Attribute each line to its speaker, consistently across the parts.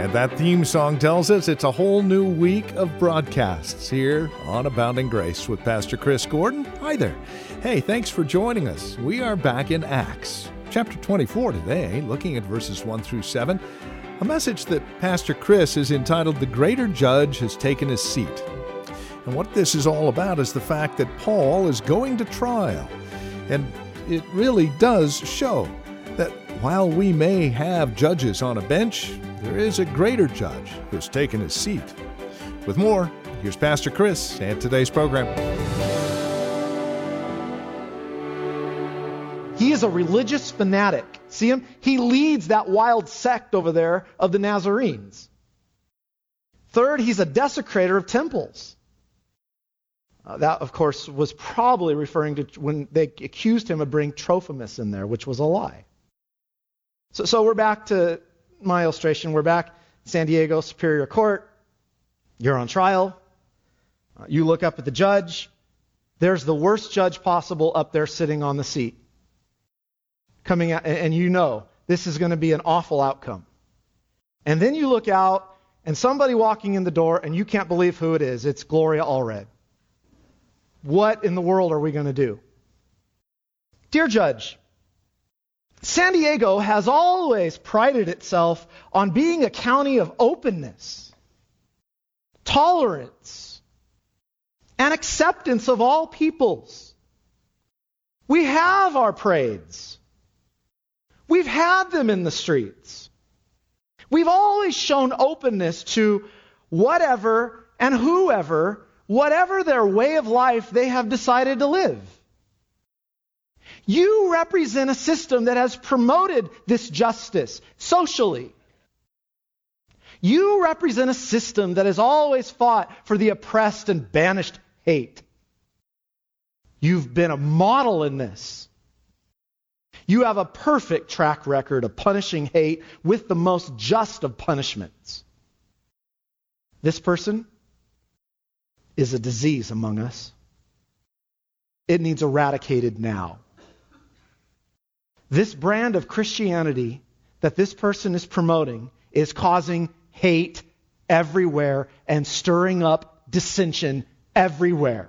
Speaker 1: And that theme song tells us it's a whole new week of broadcasts here on Abounding Grace with Pastor Chris Gordon. Hi there. Hey, thanks for joining us. We are back in Acts, chapter 24 today, looking at verses 1 through 7. A message that Pastor Chris is entitled, "The Greater Judge Has Taken His Seat." And what this is all about is the fact that Paul is going to trial. And it really does show that while we may have judges on a bench, there is a greater judge who's taken his seat. With more, here's Pastor Chris and today's program.
Speaker 2: He is a religious fanatic. See him? He leads that wild sect over there of the Nazarenes. Third, he's a desecrator of temples. That, of course, was probably referring to when they accused him of bringing Trophimus in there, which was a lie. So we're back to my illustration. We're back San Diego Superior Court. You're on trial. You look up at the judge. There's the worst judge possible up there sitting on the seat. Coming out, and you know this is going to be an awful outcome. And then you look out, and somebody walking in the door, and you can't believe who it is. It's Gloria Allred. What in the world are we going to do? Dear Judge, San Diego has always prided itself on being a county of openness, tolerance, and acceptance of all peoples. We have our parades. We've had them in the streets. We've always shown openness to whatever and whoever, whatever their way of life they have decided to live. You represent a system that has promoted this justice socially. You represent a system that has always fought for the oppressed and banished hate. You've been a model in this. You have a perfect track record of punishing hate with the most just of punishments. This person is a disease among us. It needs eradicated now. This brand of Christianity that this person is promoting is causing hate everywhere and stirring up dissension everywhere.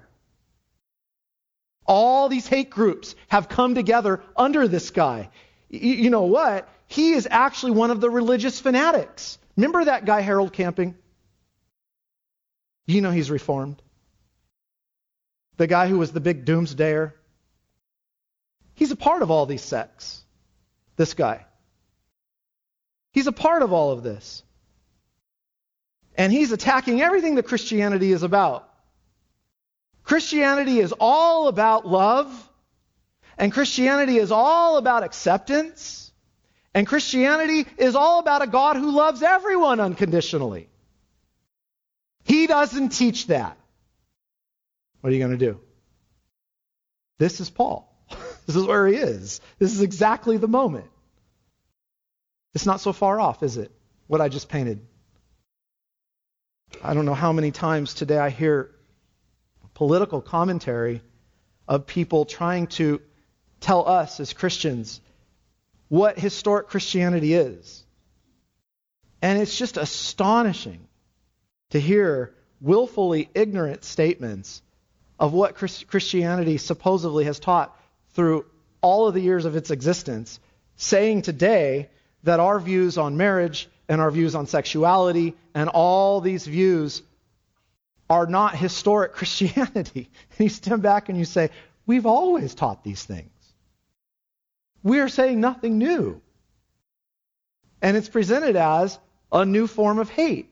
Speaker 2: All these hate groups have come together under this guy. You know what? He is actually one of the religious fanatics. Remember that guy, Harold Camping? You know he's reformed. The guy who was the big doomsdayer. He's a part of all these sects. This guy. He's a part of all of this. And he's attacking everything that Christianity is about. Christianity is all about love. And Christianity is all about acceptance. And Christianity is all about a God who loves everyone unconditionally. He doesn't teach that. What are you going to do? This is Paul. This is where he is. This is exactly the moment. It's not so far off, is it? What I just painted. I don't know how many times today I hear political commentary of people trying to tell us as Christians what historic Christianity is. And it's just astonishing to hear willfully ignorant statements of what Christianity supposedly has taught through all of the years of its existence, saying today that our views on marriage and our views on sexuality and all these views are not historic Christianity. And you stand back and you say, we've always taught these things. We are saying nothing new. And it's presented as a new form of hate.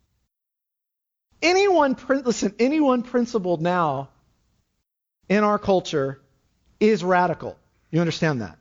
Speaker 2: Anyone principled now in our culture is radical. You understand that?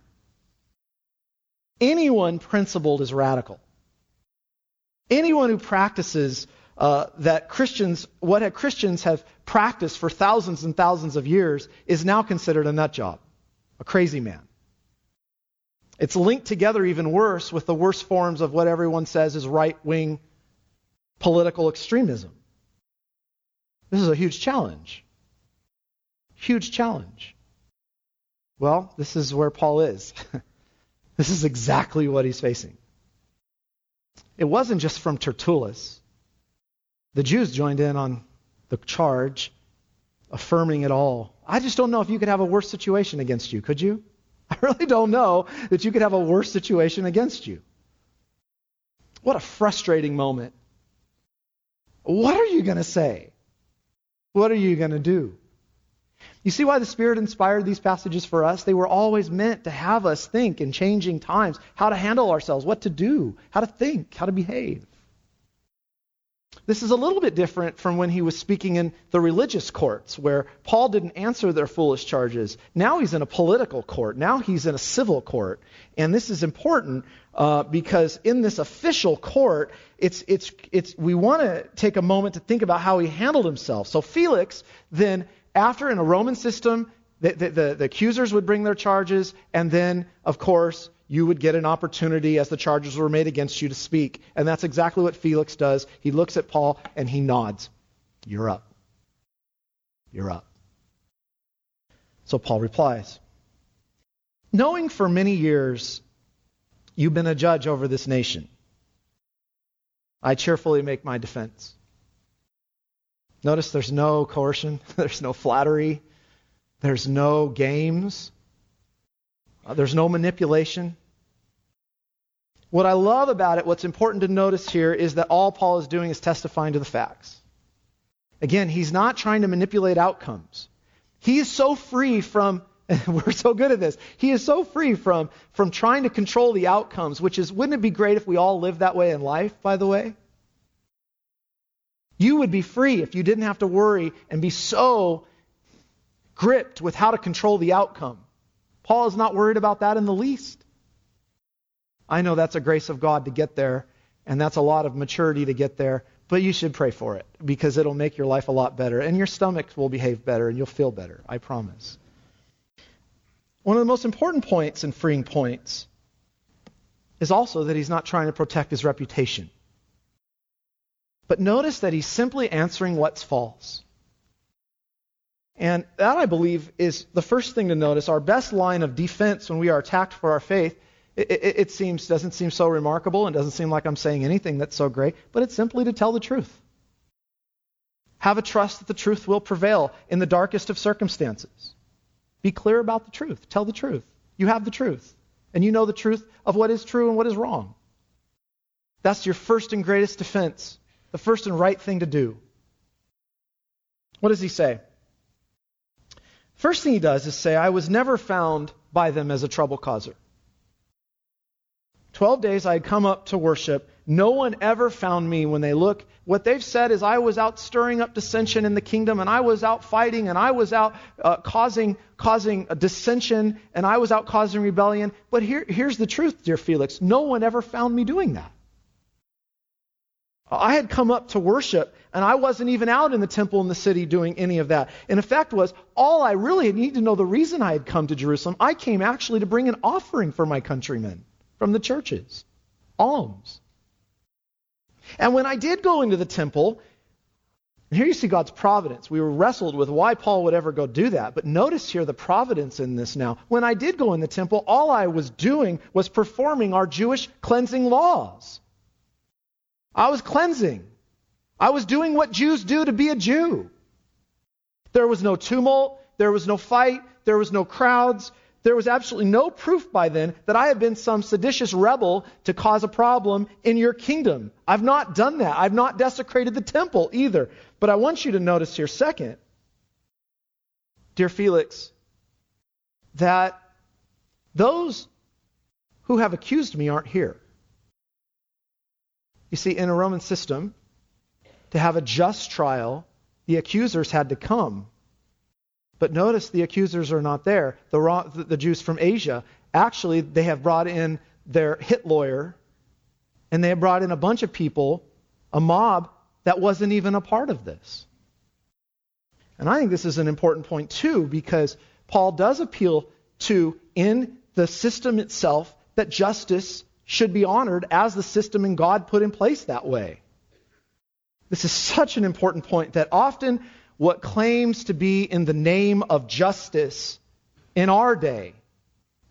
Speaker 2: Anyone principled is radical. Anyone who practices what Christians have practiced for thousands and thousands of years is now considered a nut job, a crazy man. It's linked together even worse with the worst forms of what everyone says is right-wing political extremism. This is a huge challenge. Huge challenge. Well, this is where Paul is. This is exactly what he's facing. It wasn't just from Tertullus. The Jews joined in on the charge, affirming it all. I just don't know if you could have a worse situation against you, could you? I really don't know that you could have a worse situation against you. What a frustrating moment. What are you going to say? What are you going to do? You see why the Spirit inspired these passages for us? They were always meant to have us think in changing times how to handle ourselves, what to do, how to think, how to behave. This is a little bit different from when he was speaking in the religious courts, where Paul didn't answer their foolish charges. Now he's in a political court. Now he's in a civil court. And this is important because in this official court, we want to take a moment to think about how he handled himself. So Felix then, after in a Roman system, the accusers would bring their charges, and then, of course, you would get an opportunity as the charges were made against you to speak. And that's exactly what Felix does. He looks at Paul and he nods. You're up. You're up. So Paul replies, knowing for many years you've been a judge over this nation, I cheerfully make my defense. Notice there's no coercion, there's no flattery, there's no games. There's no manipulation. What I love about it, what's important to notice here, is that all Paul is doing is testifying to the facts. Again, he's not trying to manipulate outcomes. He is so free from, we're so good at this, he is so free from trying to control the outcomes, which is, wouldn't it be great if we all lived that way in life, by the way? You would be free if you didn't have to worry and be so gripped with how to control the outcome. Paul is not worried about that in the least. I know that's a grace of God to get there, and that's a lot of maturity to get there, but you should pray for it because it'll make your life a lot better, and your stomach will behave better, and you'll feel better, I promise. One of the most important points and freeing points is also that he's not trying to protect his reputation. But notice that he's simply answering what's false. And that, I believe, is the first thing to notice. Our best line of defense when we are attacked for our faith, it doesn't seem so remarkable and doesn't seem like I'm saying anything that's so great, but it's simply to tell the truth. Have a trust that the truth will prevail in the darkest of circumstances. Be clear about the truth. Tell the truth. You have the truth. And you know the truth of what is true and what is wrong. That's your first and greatest defense. The first and right thing to do. What does he say? First thing he does is say, I was never found by them as a trouble causer. 12 days I had come up to worship. No one ever found me when they look. What they've said is I was out stirring up dissension in the kingdom, and I was out fighting, and I was out causing a dissension, and I was out causing rebellion. But here's the truth, dear Felix. No one ever found me doing that. I had come up to worship, and I wasn't even out in the temple in the city doing any of that. And the fact was, all I really need to know the reason I had come to Jerusalem, I came actually to bring an offering for my countrymen from the churches. Alms. And when I did go into the temple, and here you see God's providence. We were wrestled with why Paul would ever go do that. But notice here the providence in this now. When I did go in the temple, all I was doing was performing our Jewish cleansing laws. I was cleansing. I was doing what Jews do to be a Jew. There was no tumult. There was no fight. There was no crowds. There was absolutely no proof by then that I had been some seditious rebel to cause a problem in your kingdom. I've not done that. I've not desecrated the temple either. But I want you to notice here, second, dear Felix, that those who have accused me aren't here. You see, in a Roman system, to have a just trial, the accusers had to come. But notice the accusers are not there. The Jews from Asia, actually, they have brought in their hit lawyer, and they have brought in a bunch of people, a mob, that wasn't even a part of this. And I think this is an important point, too, because Paul does appeal to, in the system itself, that justice should be honored as the system and God put in place that way. This is such an important point that often what claims to be in the name of justice in our day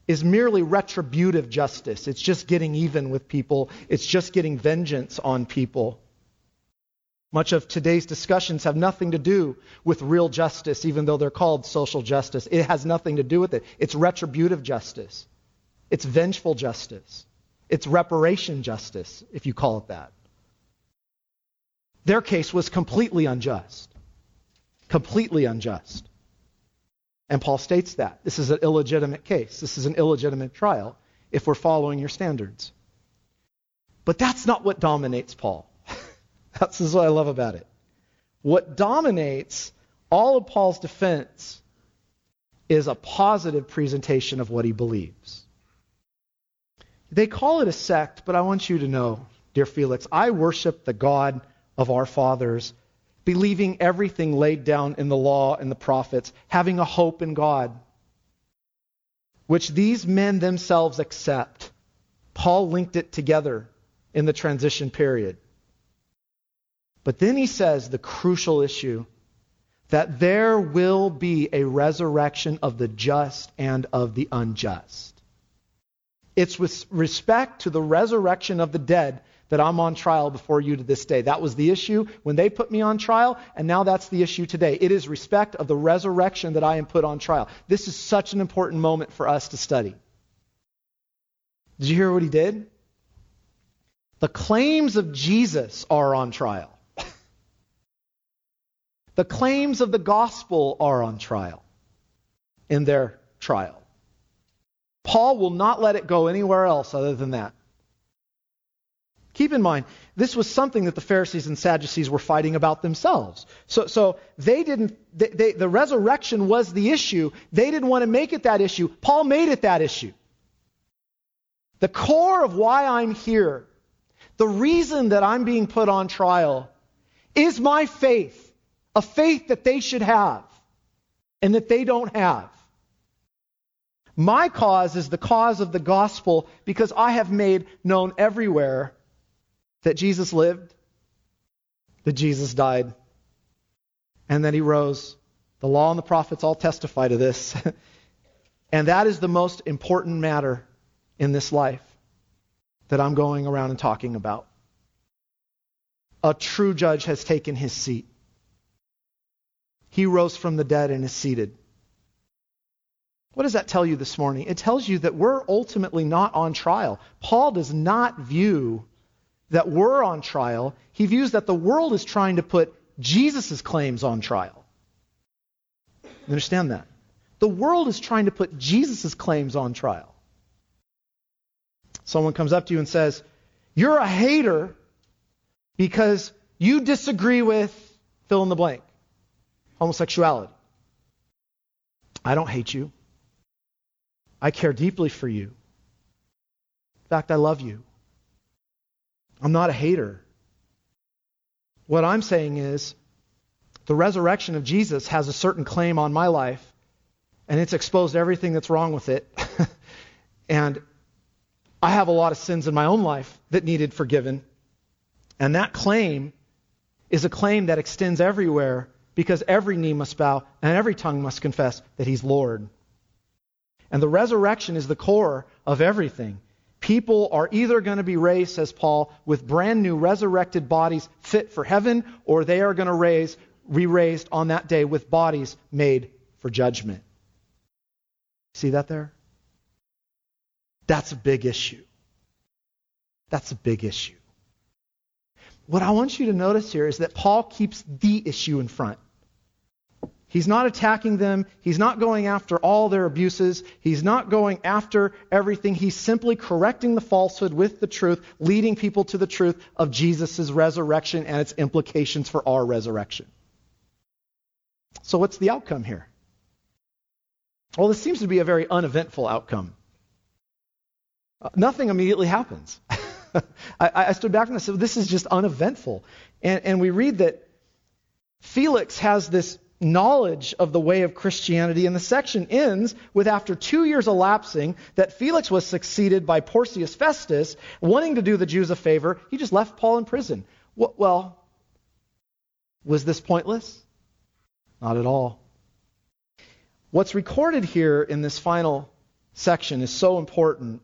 Speaker 2: is merely retributive justice. It's just getting even with people. It's just getting vengeance on people. Much of today's discussions have nothing to do with real justice, even though they're called social justice. It has nothing to do with it. It's retributive justice. It's vengeful justice. It's reparation justice, if you call it that. Their case was completely unjust. Completely unjust. And Paul states that. This is an illegitimate case. This is an illegitimate trial, if we're following your standards. But that's not what dominates Paul. This is what I love about it. What dominates all of Paul's defense is a positive presentation of what he believes. They call it a sect, but I want you to know, dear Felix, I worship the God of our fathers, believing everything laid down in the law and the prophets, having a hope in God, which these men themselves accept. Paul linked it together in the transition period. But then he says the crucial issue, that there will be a resurrection of the just and of the unjust. It's with respect to the resurrection of the dead that I'm on trial before you to this day. That was the issue when they put me on trial, and now that's the issue today. It is respect of the resurrection that I am put on trial. This is such an important moment for us to study. Did you hear what he did? The claims of Jesus are on trial. The claims of the gospel are on trial in their trial. Paul will not let it go anywhere else other than that. Keep in mind, this was something that the Pharisees and Sadducees were fighting about themselves. So the resurrection was the issue. They didn't want to make it that issue. Paul made it that issue. The core of why I'm here, the reason that I'm being put on trial, is my faith. A faith that they should have and that they don't have. My cause is the cause of the gospel because I have made known everywhere that Jesus lived, that Jesus died, and that he rose. The law and the prophets all testify to this. And that is the most important matter in this life that I'm going around and talking about. A true judge has taken his seat. He rose from the dead and is seated. What does that tell you this morning? It tells you that we're ultimately not on trial. Paul does not view that we're on trial. He views that the world is trying to put Jesus' claims on trial. You understand that? The world is trying to put Jesus' claims on trial. Someone comes up to you and says, "You're a hater because you disagree with fill in the blank. Homosexuality." I don't hate you. I care deeply for you. In fact, I love you. I'm not a hater. What I'm saying is, the resurrection of Jesus has a certain claim on my life, and it's exposed everything that's wrong with it. And I have a lot of sins in my own life that needed forgiven. And that claim is a claim that extends everywhere, because every knee must bow and every tongue must confess that he's Lord. And the resurrection is the core of everything. People are either going to be raised, says Paul, with brand new resurrected bodies fit for heaven, or they are going to be raised on that day with bodies made for judgment. See that there? That's a big issue. That's a big issue. What I want you to notice here is that Paul keeps the issue in front. He's not attacking them. He's not going after all their abuses. He's not going after everything. He's simply correcting the falsehood with the truth, leading people to the truth of Jesus' resurrection and its implications for our resurrection. So what's the outcome here? Well, this seems to be a very uneventful outcome. Nothing immediately happens. I stood back and I said, this is just uneventful. And we read that Felix has this knowledge of the way of Christianity, and the section ends with, after 2 years elapsing, that Felix was succeeded by Porcius Festus, wanting to do the Jews a favor. He just left Paul in prison. Well, was this pointless? Not at all. What's recorded here in this final section is so important.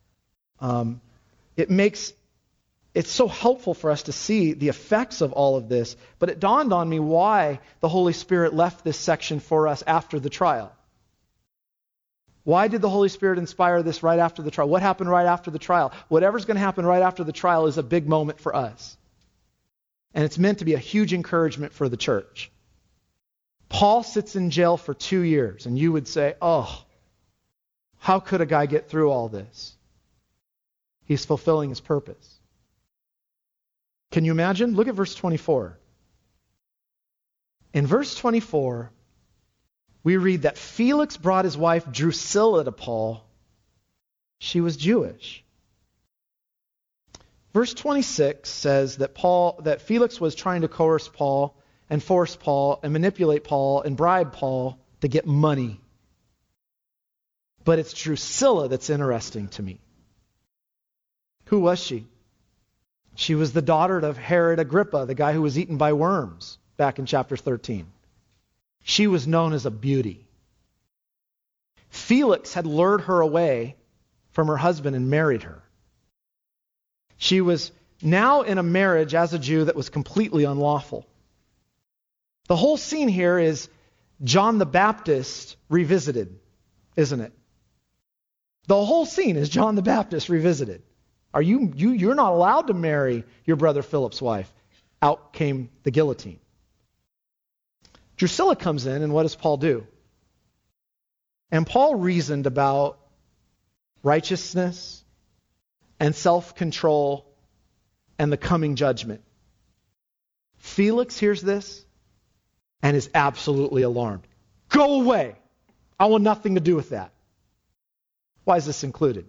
Speaker 2: It's so helpful for us to see the effects of all of this, but it dawned on me why the Holy Spirit left this section for us after the trial. Why did the Holy Spirit inspire this right after the trial? What happened right after the trial? Whatever's going to happen right after the trial is a big moment for us. And it's meant to be a huge encouragement for the church. Paul sits in jail for 2 years, and you would say, oh, how could a guy get through all this? He's fulfilling his purpose. Can you imagine? Look at verse 24. In verse 24, we read that Felix brought his wife Drusilla to Paul. She was Jewish. Verse 26 says that Felix was trying to coerce Paul and force Paul and manipulate Paul and bribe Paul to get money. But it's Drusilla that's interesting to me. Who was she? She was the daughter of Herod Agrippa, the guy who was eaten by worms back in chapter 13. She was known as a beauty. Felix had lured her away from her husband and married her. She was now in a marriage as a Jew that was completely unlawful. The whole scene here is John the Baptist revisited, isn't it? The whole scene is John the Baptist revisited. You're not allowed to marry your brother Philip's wife. Out came the guillotine. Drusilla comes in, and what does Paul do? And Paul reasoned about righteousness and self-control and the coming judgment. Felix hears this and is absolutely alarmed. Go away! I want nothing to do with that. Why is this included?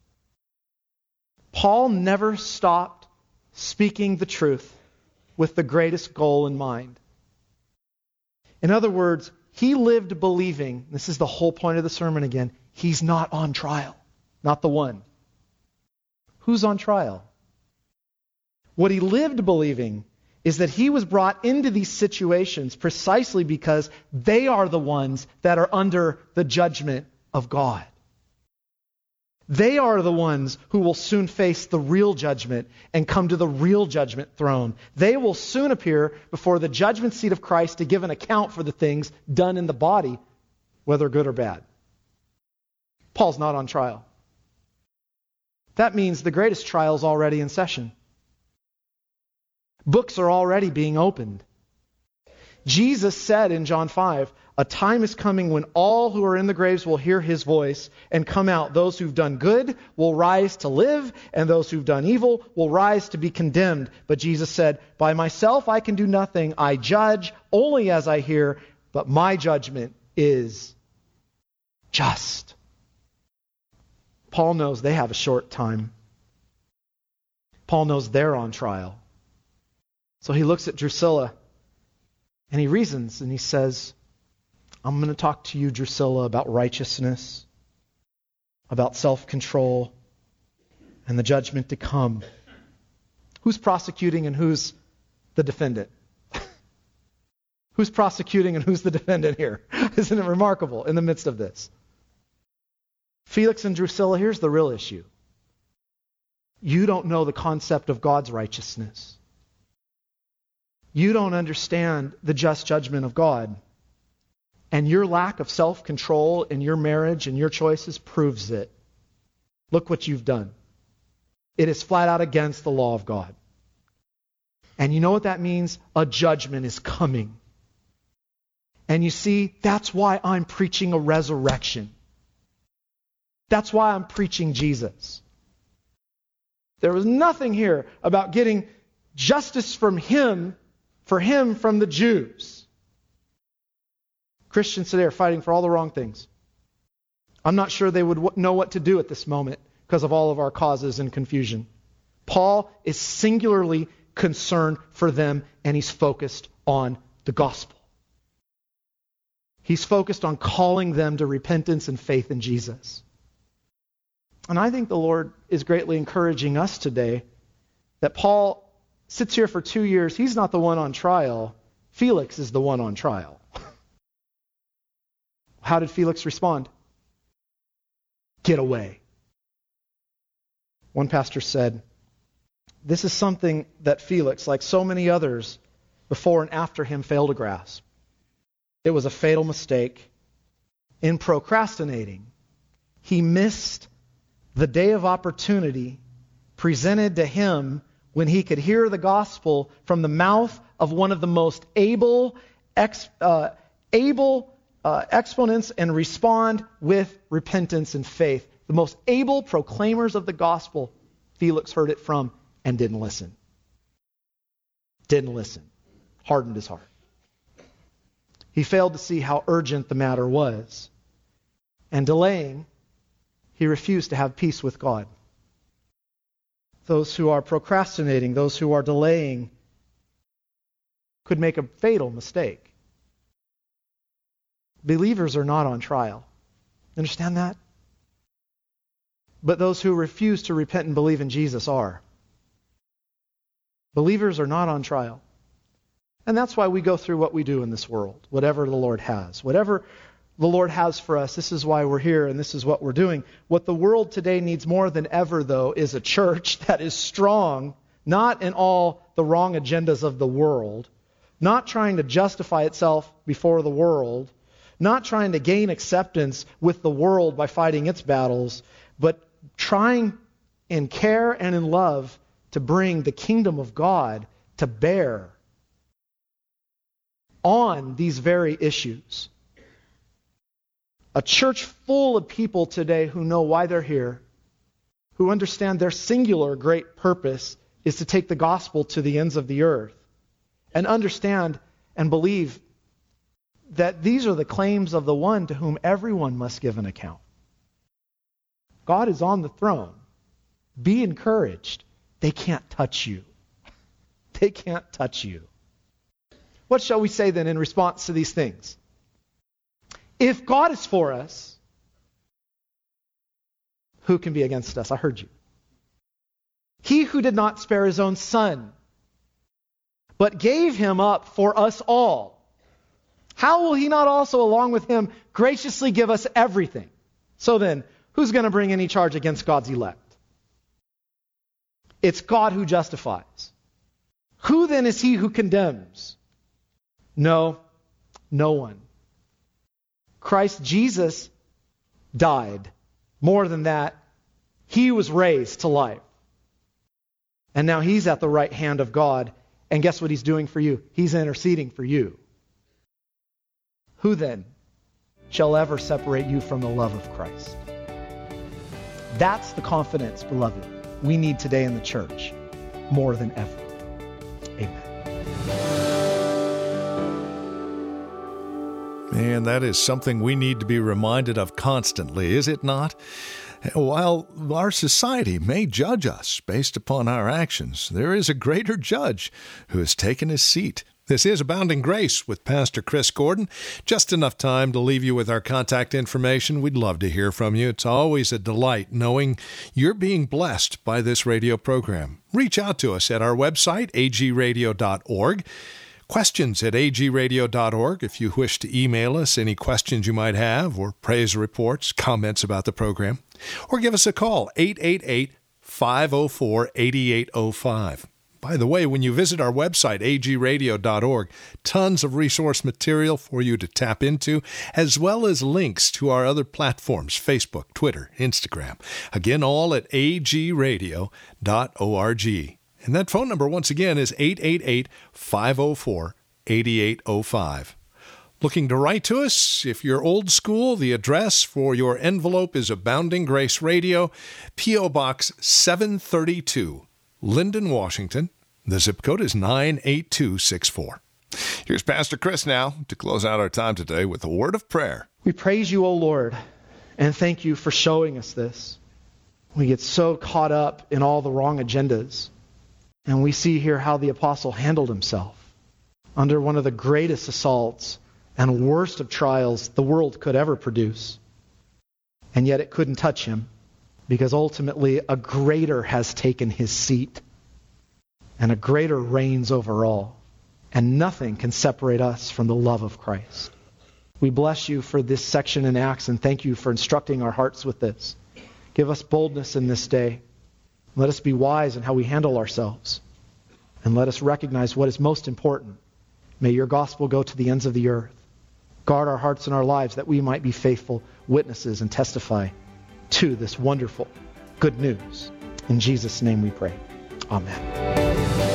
Speaker 2: Paul never stopped speaking the truth with the greatest goal in mind. In other words, he lived believing, this is the whole point of the sermon again, he's not on trial. Not the one. Who's on trial? What he lived believing is that he was brought into these situations precisely because they are the ones that are under the judgment of God. They are the ones who will soon face the real judgment and come to the real judgment throne. They will soon appear before the judgment seat of Christ to give an account for the things done in the body, whether good or bad. Paul's not on trial. That means the greatest trial is already in session. Books are already being opened. Jesus said in John 5, a time is coming when all who are in the graves will hear his voice and come out. Those who've done good will rise to live, and those who've done evil will rise to be condemned. But Jesus said, by myself I can do nothing. I judge only as I hear, but my judgment is just. Paul knows they have a short time. Paul knows they're on trial. So he looks at Drusilla and he reasons and he says, I'm going to talk to you, Drusilla, about righteousness, about self-control, and the judgment to come. Who's prosecuting and who's the defendant? Who's prosecuting and who's the defendant here? Isn't it remarkable in the midst of this? Felix and Drusilla, here's the real issue. You don't know the concept of God's righteousness. You don't understand the just judgment of God. And your lack of self-control in your marriage and your choices proves it. Look what you've done. It is flat out against the law of God. And you know what that means? A judgment is coming. And you see, that's why I'm preaching a resurrection. That's why I'm preaching Jesus. There was nothing here about getting justice from him, for him from the Jews. Christians today are fighting for all the wrong things. I'm not sure they would know what to do at this moment because of all of our causes and confusion. Paul is singularly concerned for them, and he's focused on the gospel. He's focused on calling them to repentance and faith in Jesus. And I think the Lord is greatly encouraging us today that Paul sits here for 2 years. He's not the one on trial. Felix is the one on trial. How did Felix respond? Get away. One pastor said, this is something that Felix, like so many others before and after him, failed to grasp. It was a fatal mistake. In procrastinating, he missed the day of opportunity presented to him when he could hear the gospel from the mouth of one of the most able exponents and respond with repentance and faith. The most able proclaimers of the gospel, Felix heard it from and didn't listen. Didn't listen. Hardened his heart. He failed to see how urgent the matter was. And delaying, he refused to have peace with God. Those who are procrastinating, those who are delaying, could make a fatal mistake. Believers are not on trial. Understand that? But those who refuse to repent and believe in Jesus are. Believers are not on trial. And that's why we go through what we do in this world, whatever the Lord has. Whatever the Lord has for us, this is why we're here and this is what we're doing. What the world today needs more than ever, though, is a church that is strong, not in all the wrong agendas of the world, not trying to justify itself before the world, not trying to gain acceptance with the world by fighting its battles, but trying in care and in love to bring the kingdom of God to bear on these very issues. A church full of people today who know why they're here, who understand their singular great purpose is to take the gospel to the ends of the earth, and understand and believe that these are the claims of the one to whom everyone must give an account. God is on the throne. Be encouraged. They can't touch you. They can't touch you. What shall we say then in response to these things? If God is for us, who can be against us? I heard you. He who did not spare his own son, but gave him up for us all, how will he not also, along with him, graciously give us everything? So then, who's going to bring any charge against God's elect? It's God who justifies. Who then is he who condemns? No one. Christ Jesus died. More than that, he was raised to life. And now he's at the right hand of God. And guess what he's doing for you? He's interceding for you. Who then shall ever separate you from the love of Christ? That's the confidence, beloved, we need today in the church more than ever. Amen.
Speaker 1: And that is something we need to be reminded of constantly, is it not? While our society may judge us based upon our actions, there is a greater judge who has taken his seat. This is Abounding Grace with Pastor Chris Gordon. Just enough time to leave you with our contact information. We'd love to hear from you. It's always a delight knowing you're being blessed by this radio program. Reach out to us at our website, agradio.org. Questions at agradio.org if you wish to email us any questions you might have or praise reports, comments about the program. Or give us a call, 888-504-8805. By the way, when you visit our website, agradio.org, tons of resource material for you to tap into, as well as links to our other platforms, Facebook, Twitter, Instagram. Again, all at agradio.org. And that phone number, once again, is 888-504-8805. Looking to write to us? If you're old school, the address for your envelope is Abounding Grace Radio, P.O. Box 732, Linden, Washington. The zip code is 98264. Here's Pastor Chris now to close out our time today with a word of prayer.
Speaker 2: We praise you, O Lord, and thank you for showing us this. We get so caught up in all the wrong agendas. And we see here how the apostle handled himself under one of the greatest assaults and worst of trials the world could ever produce. And yet it couldn't touch him because ultimately a greater has taken his seat and a greater reigns over all. And nothing can separate us from the love of Christ. We bless you for this section in Acts and thank you for instructing our hearts with this. Give us boldness in this day. Let us be wise in how we handle ourselves. And let us recognize what is most important. May your gospel go to the ends of the earth. Guard our hearts and our lives that we might be faithful witnesses and testify to this wonderful good news. In Jesus' name we pray. Amen.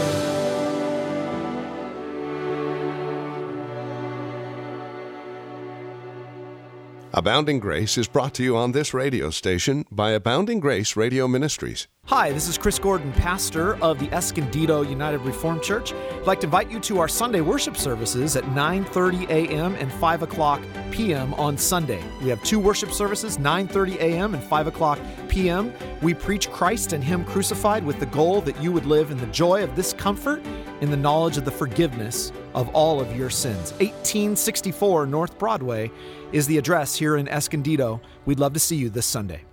Speaker 3: Abounding Grace is brought to you on this radio station by Abounding Grace Radio Ministries.
Speaker 4: Hi, this is Chris Gordon, pastor of the Escondido United Reformed Church. I'd like to invite you to our Sunday worship services at 9:30 a.m. and 5 o'clock p.m. on Sunday. We have two worship services, 9:30 a.m. and 5 o'clock p.m. We preach Christ and Him crucified with the goal that you would live in the joy of this comfort, in the knowledge of the forgiveness of all of your sins. 1864 North Broadway is the address here in Escondido. We'd love to see you this Sunday.